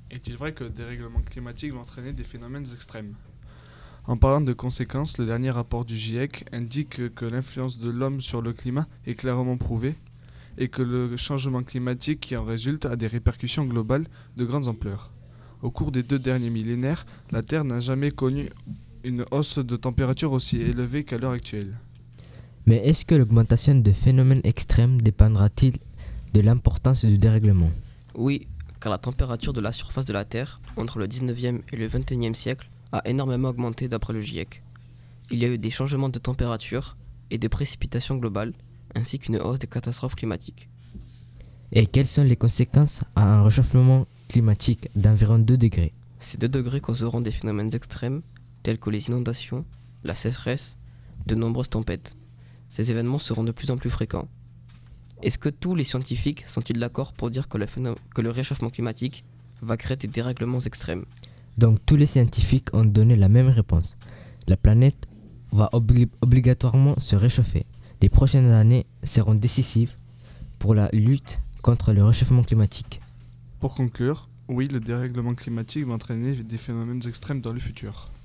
Est-il vrai que le dérèglement climatique va entraîner des phénomènes extrêmes? En parlant de conséquences, le dernier rapport du GIEC indique que l'influence de l'homme sur le climat est clairement prouvée et que le changement climatique qui en résulte a des répercussions globales de grande ampleur. Au cours des 2 derniers millénaires, la Terre n'a jamais connu une hausse de température aussi élevée qu'à l'heure actuelle. Mais est-ce que l'augmentation de phénomènes extrêmes dépendra-t-il de l'importance du dérèglement? Oui, car la température de la surface de la Terre, entre le 19e et le 21e siècle, a énormément augmenté d'après le GIEC. Il y a eu des changements de température et de précipitations globales, ainsi qu'une hausse des catastrophes climatiques. Et quelles sont les conséquences à un réchauffement climatique d'environ 2 degrés? Ces 2 degrés causeront des phénomènes extrêmes, tels que les inondations, la sécheresse, de nombreuses tempêtes. Ces événements seront de plus en plus fréquents. Est-ce que tous les scientifiques sont-ils d'accord pour dire que le réchauffement climatique va créer des dérèglements extrêmes? Donc tous les scientifiques ont donné la même réponse. La planète va obligatoirement se réchauffer. Les prochaines années seront décisives pour la lutte contre le réchauffement climatique. Pour conclure, oui, le dérèglement climatique va entraîner des phénomènes extrêmes dans le futur.